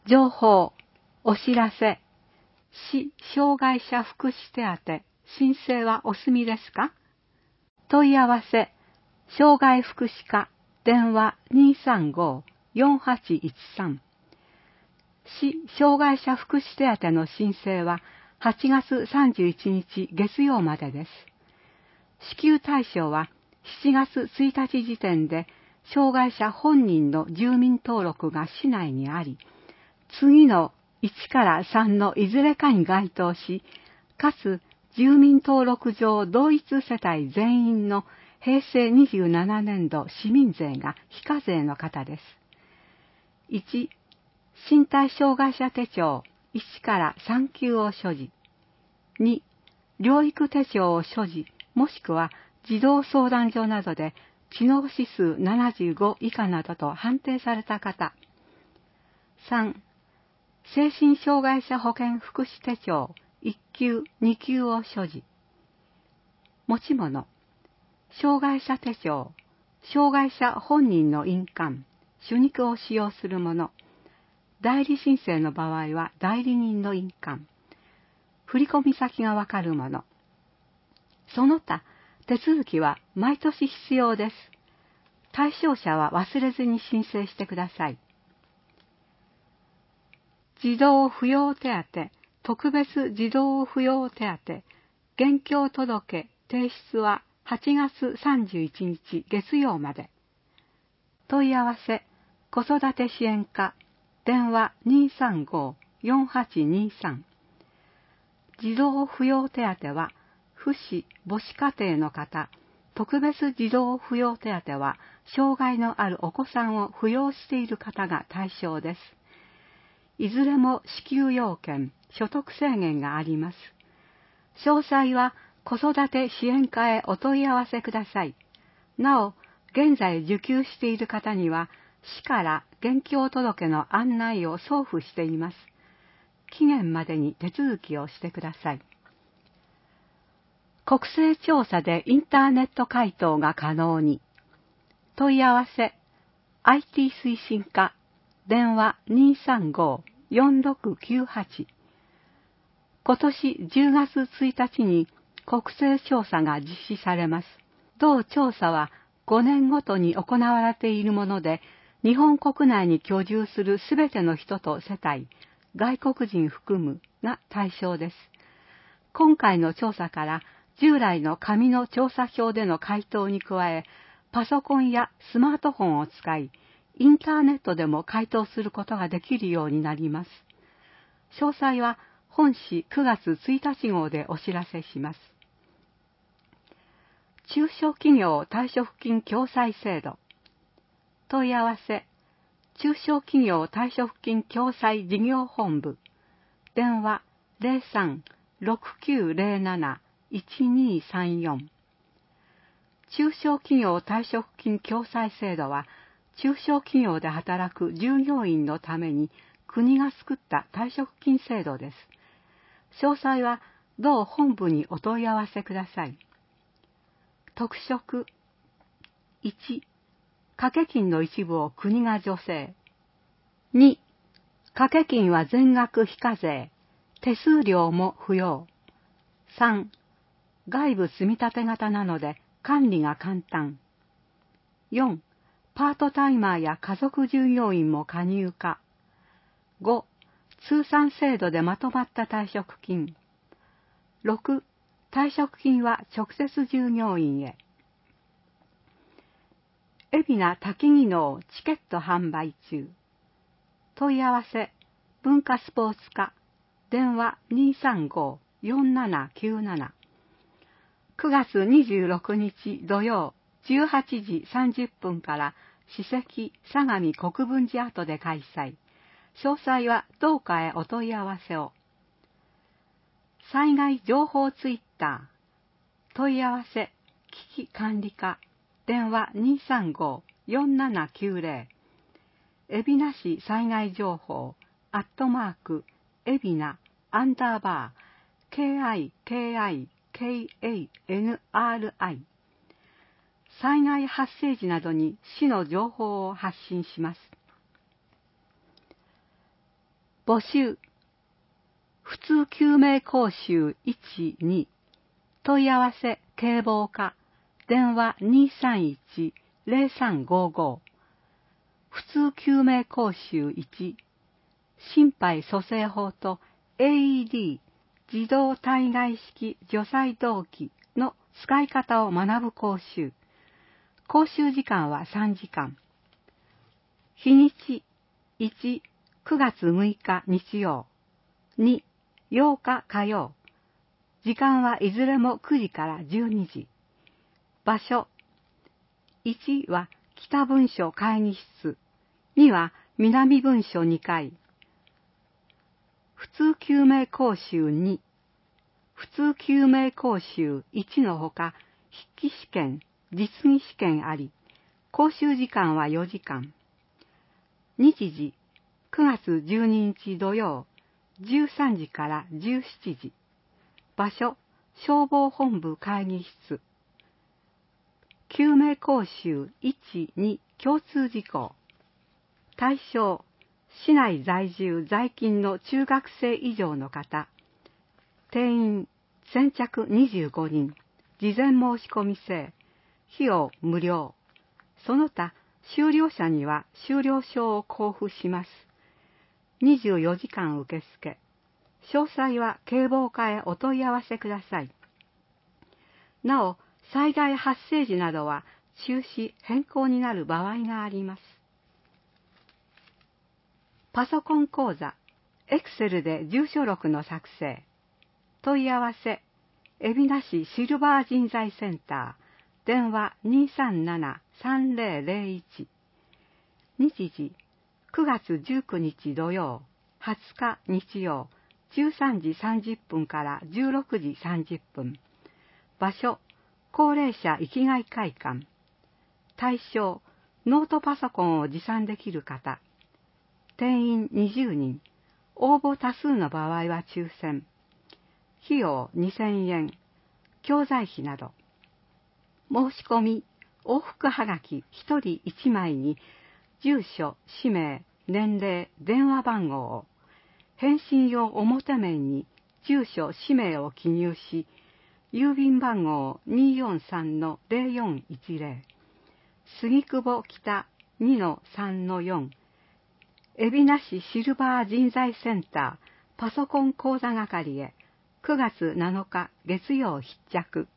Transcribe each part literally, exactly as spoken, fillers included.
情報、お知らせ、市障害者福祉手当、申請はお済みですか？問い合わせ、障害福祉課、電話 にーさんごーよんはちいちさん。市障害者福祉手当の申請ははちがつさんじゅういちにち月曜までです。支給対象はしちがつついたち時点で障害者本人の住民登録が市内にあり、次のいちからさんのいずれかに該当し、かつ住民登録上同一世帯全員のへいせいにじゅうななねんど市民税が非課税の方です。いち、身体障害者手帳いちからさん級を所持。に、療育手帳を所持、もしくは児童相談所などで知能指数ななじゅうご以下などと判定された方。さん、精神障害者保健福祉手帳いっ級、に級を所持。持ち物、障害者手帳、障害者本人の印鑑、手肉を使用するもの、代理申請の場合は代理人の印鑑、振込先がわかるもの。その他、手続きは毎年必要です。対象者は忘れずに申請してください。児童扶養手当、特別児童扶養手当、現況届提出ははちがつさんじゅういちにち月曜まで。問い合わせ、子育て支援課、電話 にーさんごーよんはちにーさん。児童扶養手当は、父子母子家庭の方、特別児童扶養手当は、障害のあるお子さんを扶養している方が対象です。いずれも支給要件、所得制限があります。詳細は子育て支援課へお問い合わせください。なお、現在受給している方には、市から現況届の案内を送付しています。期限までに手続きをしてください。国勢調査でインターネット回答が可能に。問い合わせ、アイティー 推進課、電話 にーさんごーよんろくきゅうはち。今年じゅうがつついたちに国勢調査が実施されます。同調査はごねんごとに行われているもので、日本国内に居住するすべての人と世帯、外国人含むが対象です。今回の調査から従来の紙の調査票での回答に加え、パソコンやスマートフォンを使い、インターネットでも回答することができるようになります。詳細は本誌くがつついたち号でお知らせします。中小企業退職金共済制度。問い合わせ、中小企業退職金共済事業本部。電話 ゼロさん ろくきゅうゼロなな いちにーさんよん。中小企業退職金共済制度は、中小企業で働く従業員のために国が作った退職金制度です。詳細は同本部にお問い合わせください。特色いち、掛け金の一部を国が助成。に、掛け金は全額非課税、手数料も不要。さん、外部積立型なので管理が簡単。よん、パートタイマーや家族従業員も加入可。ご、通算制度でまとまった退職金。ろく、退職金は直接従業員へ。海老名多機能チケット販売中。問い合わせ、文化スポーツ課、電話 にーさんごーよんななきゅうなな。くがつにじゅうろくにち土曜じゅうはちじさんじゅっぷんから史跡相模国分寺跡で開催。詳細は同課へお問い合わせを。災害情報ツイッター。問い合わせ、危機管理課、電話 にーさんごーよんななきゅうゼロ。海老名市災害情報、アットマーク、海老名、アンダーバー、ケーアイケーアイケーエーエヌアールアイ。災害発生時などに市の情報を発信します。 募集。普通救命講習いち、に。問い合わせ警防課。電話 にーさんいち ゼロさんごご。普通救命講習いち。心肺蘇生法と エーイーディー 自動体外式除細動器の使い方を学ぶ講習。講習時間はさんじかん。日にちいち、くがつむいか日曜。に、ようか火曜。時間はいずれもくじからじゅうにじ。場所。いちは北分所会議室。には南分所にかい。普通救命講習に。普通救命講習いちのほか、筆記試験、実技試験あり、講習時間はよじかん。日時、くがつじゅうににち土曜、じゅうさんじからじゅうしちじ。場所、消防本部会議室。救命講習いち、に共通事項。対象、市内在住在勤の中学生以上の方。定員、先着にじゅうごにん。事前申し込み制。費用無料。その他、修了者には修了証を交付します。にじゅうよじかん受付。詳細は警防課へお問い合わせください。なお、災害発生時などは中止・変更になる場合があります。パソコン講座、エクセルで住所録の作成。問い合わせ、海老名市シルバー人材センター、電話 にーさんなな さんぜろぜろいち。日時、くがつじゅうくにち土曜、はつか日曜、じゅうさんじさんじゅっぷんからじゅうろくじさんじゅっぷん。場所、高齢者生きがい会館。対象、ノートパソコンを持参できる方。定員にじゅうにん。応募多数の場合は抽選。費用にせんえん。教材費など。申し込み、往復はがきひとりいちまいに、住所、氏名、年齢、電話番号を。返信用表面に住所、氏名を記入し、郵便番号 にーよんさん のゼロよんいちゼロ。杉久保北 にのさんのよん。海老名市シルバー人材センターパソコン講座係へくがつなのか月曜必着。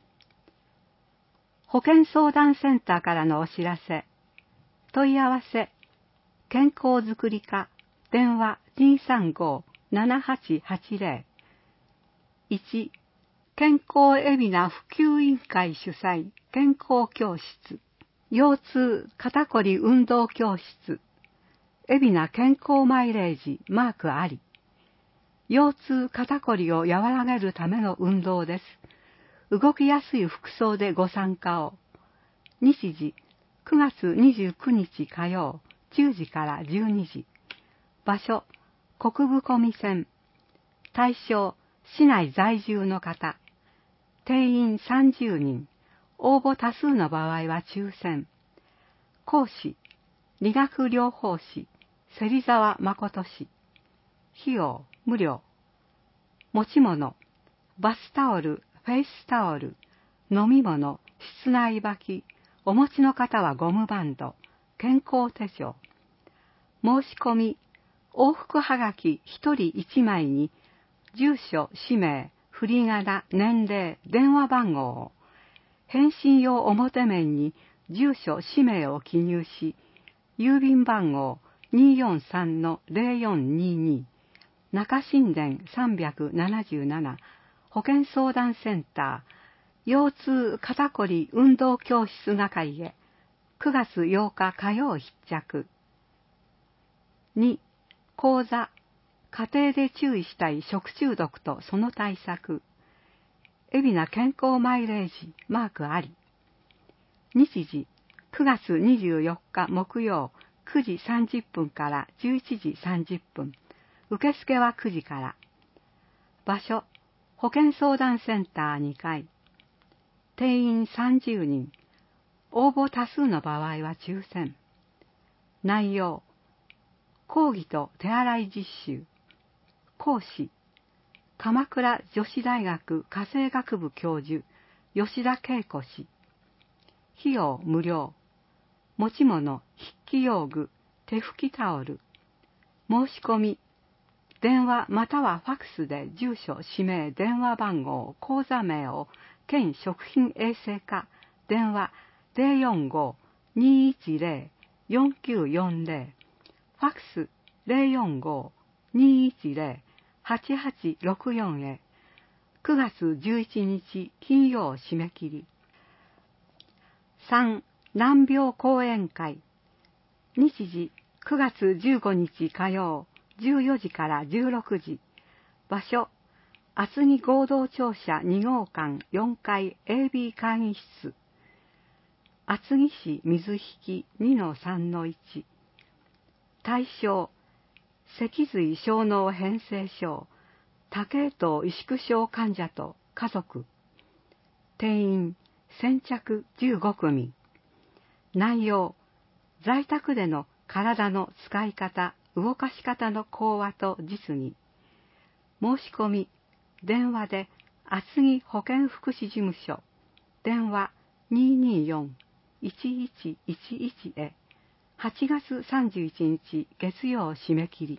保健相談センターからのお知らせ。問い合わせ、健康づくり課、電話 にーさんご ななはちはちゼロ。いち、健康海老名普及委員会主催健康教室。腰痛肩こり運動教室。海老名健康マイレージマークあり。腰痛肩こりを和らげるための運動です。動きやすい服装でご参加を。日時、くがつにじゅうくにち火曜、じゅうじからじゅうにじ。場所、国分込線。対象、市内在住の方。定員さんじゅうにん。応募多数の場合は抽選。講師、理学療法士、芹沢誠氏。費用、無料。持ち物、バスタオル、フェイスタオル、飲み物、室内履き、お持ちの方はゴムバンド、健康手帳。申し込み、往復はがきひとりいちまいに、住所、氏名、振り仮名、年齢、電話番号を。返信用表面に住所、氏名を記入し、郵便番号 にーよんさん のゼロよんにーに。中新田さんびゃくななじゅうなな保健相談センター腰痛肩こり運動教室係へくがつようか火曜必着。に、講座家庭で注意したい食中毒とその対策。海老名健康マイレージマークあり。日時、くがつにじゅうよっか木曜くじさんじゅっぷんからじゅういちじさんじゅっぷん。受付はくじから。場所、保健相談センターにかい。定員さんじゅうにん。応募多数の場合は抽選。内容、 講義と手洗い実習。講師、鎌倉女子大学家政学部教授、吉田恵子氏。費用無料。持ち物、筆記用具、手拭きタオル。申し込み、電話またはファックスで住所、氏名、電話番号、口座名を、県食品衛生課、電話 ゼロよんご にーいちゼロ よんきゅうよんゼロ、ファックス ゼロよんご にーいちゼロ はちはちろくよん へ。くがつじゅういちにち金曜締め切り。さん. 難病講演会。日時くがつじゅうごにち火曜じゅうよじからじゅうろくじ。場所厚木合同庁舎にごうかんよんかい エービー 会議室。厚木市水引 にのさんのいち。対象脊髄小脳変性症、多系統萎縮症患者と家族。定員先着じゅうごくみ。内容、在宅での体の使い方、動かし方の講話と実技。申し込み、電話で厚木保健福祉事務所、電話 にーにーよん いちいちいちいち へ。はちがつさんじゅういちにち月曜締め切り。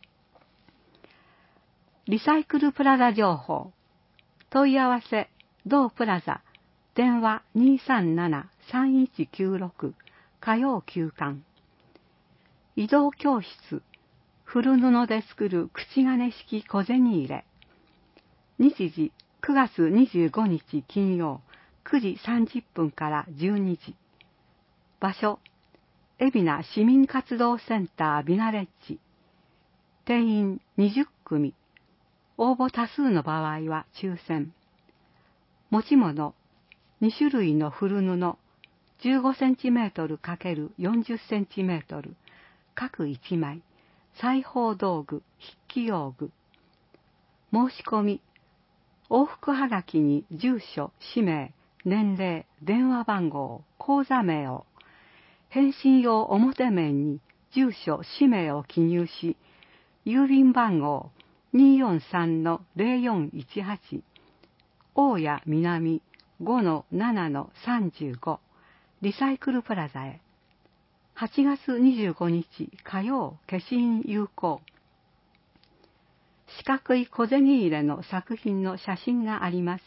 リサイクルプラザ情報。問い合わせ、同プラザ、電話 にーさんなな さんいちきゅうろく、火曜休館。移動教室、古布で作る口金式小銭入れ。日時くがつにじゅうごにち金曜くじさんじゅっぷんからじゅうにじ。場所、海老名市民活動センタービナレッジ。定員にじゅっくみ。応募多数の場合は抽選。持ち物、にしゅるいの古布、じゅうごセンチメートルかけるよんじゅっセンチメートル、各いちまい、裁縫道具、筆記用具。申し込み、往復はがきに住所、氏名、年齢、電話番号、口座名を、返信用表面に住所、氏名を記入し、郵便番号 にーよんさんのゼロよんいちはち、大谷南 ごのななのさんじゅうご、リサイクルプラザへ。はちがつにじゅうごにち火曜消印有効。四角い小銭入れの作品の写真があります。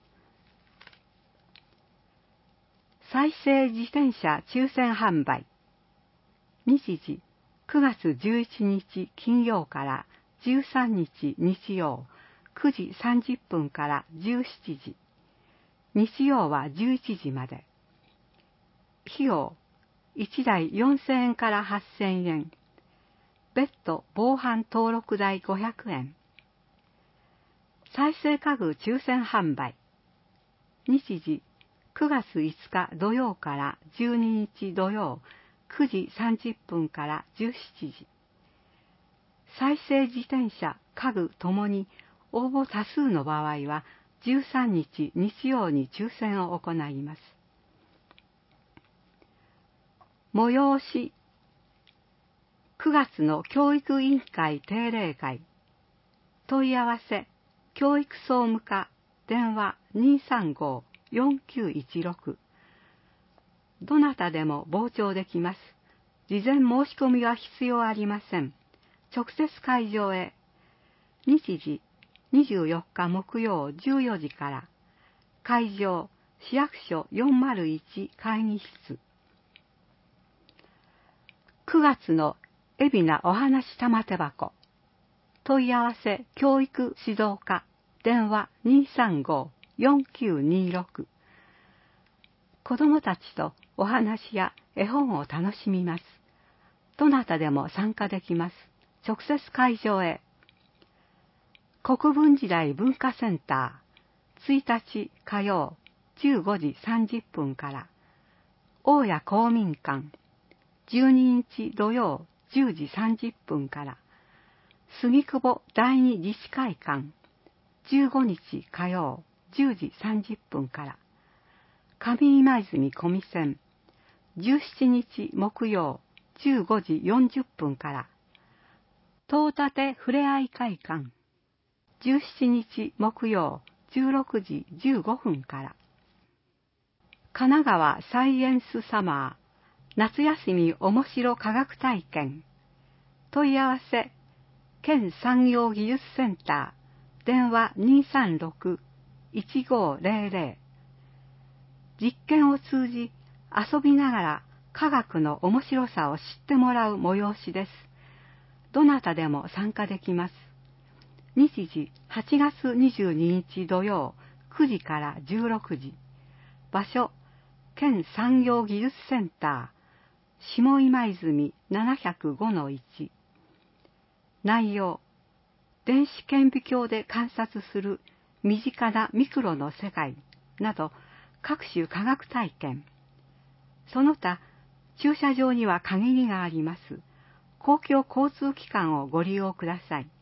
再生自転車抽選販売。日時くがつじゅういちにち金曜からじゅうさんにち日曜くじさんじゅっぷんからじゅうしちじ。日曜はじゅういちじまで。費用いちだいよんせんえんからはっせんえん。別途防犯登録代ごひゃくえん。再生家具抽選販売。日時くがついつか土曜からじゅうににち土曜くじさんじゅっぷんからじゅうしちじ。再生自転車、家具ともに応募多数の場合はじゅうさんにち日曜に抽選を行います。催しくがつの教育委員会定例会。問い合わせ教育総務課電話 にーさんご よんきゅういちろく。どなたでも傍聴できます。事前申し込みは必要ありません。直接会場へ。日時にじゅうよっか木曜じゅうよじから。会場市役所よんまるいち会議室。くがつの海老名お話玉手箱。問い合わせ教育指導課電話 にーさんご よんきゅうにろく。子どもたちとお話や絵本を楽しみます。どなたでも参加できます。直接会場へ。国分寺台文化センターついたち火曜じゅうごじさんじゅっぷんから。大谷公民館じゅうににち土曜じゅうじさんじゅっぷんから。杉久保第二自治会館じゅうごにち火曜じゅうじさんじゅっぷんから。上今泉小見線じゅうしちにち木曜じゅうごじよんじゅっぷんから。 東立ふれあい会館じゅうしちにち木曜じゅうろくじじゅうごふんから。神奈川サイエンスサマー夏休みおもしろ科学体験。問い合わせ県産業技術センター電話 にーさんろく いちごーぜろぜろ。実験を通じ遊びながら科学の面白さを知ってもらう催しです。どなたでも参加できます。日時はちがつにじゅうににち土曜くじからじゅうろくじ。場所県産業技術センター下今泉 ななまるごのいち。内容電子顕微鏡で観察する身近なミクロの世界など各種科学体験。その他駐車場には限りがあります。公共交通機関をご利用ください。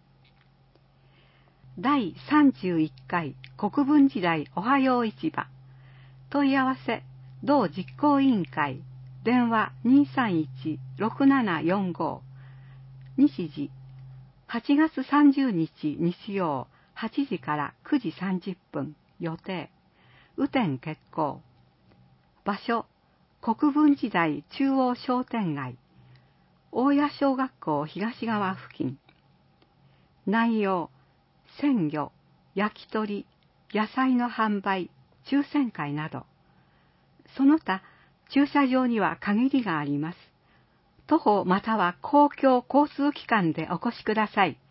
だいさんじゅういっかい国分寺台おはよう市場。問い合わせ同実行委員会電話 にーさんいち ろくななよんご。日時はちがつさんじゅうにち日曜はちじからくじさんじゅっぷん予定。雨天決行。場所国分寺台中央商店街大谷小学校東側付近。内容鮮魚、焼き鳥、野菜の販売、抽選会など。その他駐車場には限りがあります。徒歩または公共交通機関でお越しください。